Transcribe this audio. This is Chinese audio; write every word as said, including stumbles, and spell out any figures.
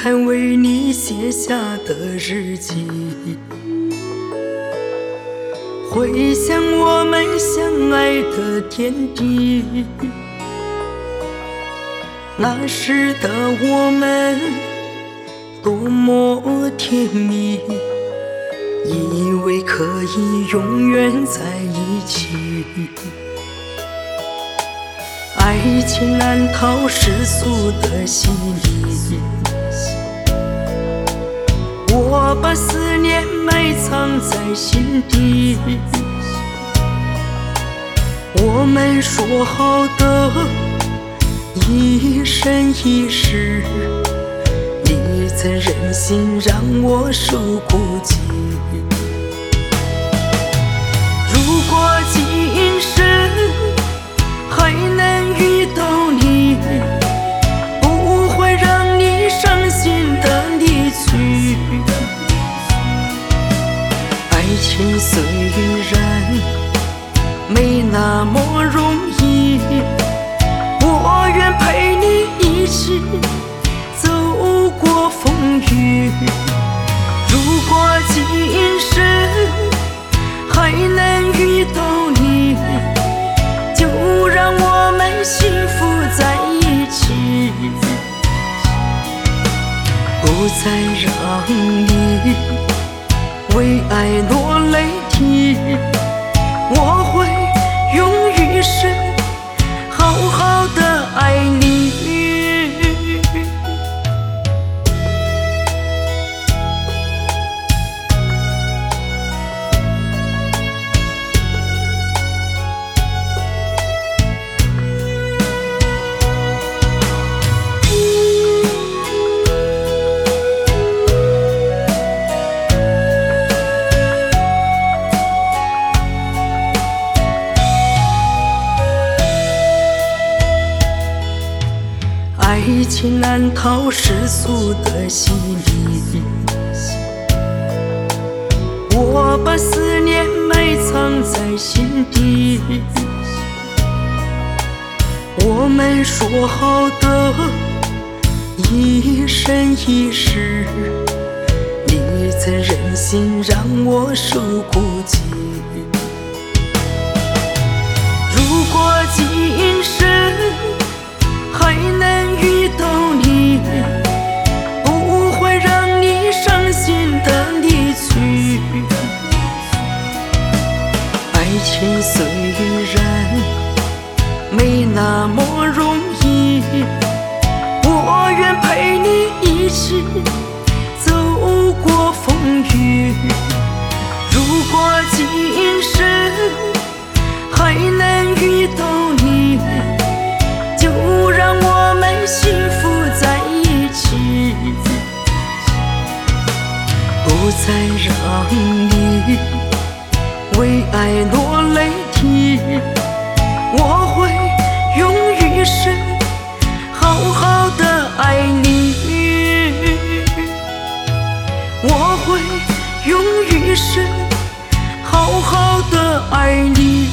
看为你写下的日记，回想我们相爱的天地。那时的我们多么甜蜜，以为可以永远在一起。爱情难逃世俗的洗礼，我把思念埋藏在心底。我们说好的一生一世，你曾忍心让我受孤寂。如果今生还能遇到你，不会让你伤心的离去。爱情虽然没那么容易，我愿陪你一起走过风雨。如果今生还能遇到你，就让我们幸福在一起，不再让你为爱落泪啼。我会用余生好好的爱你。爱情难逃世俗的洗礼，我把思念埋藏在心底。我们说好的一生一世，你曾忍心让我受孤寂。如果今生还能遇到你，不会让你伤心的离去。爱情虽然没那么容易，我愿陪你一起走过风雨。如果今生还能遇到你，就让我们幸福在一起，不再让你为爱落泪啼。我会用余生好好的爱你，我会用余生好好的爱你。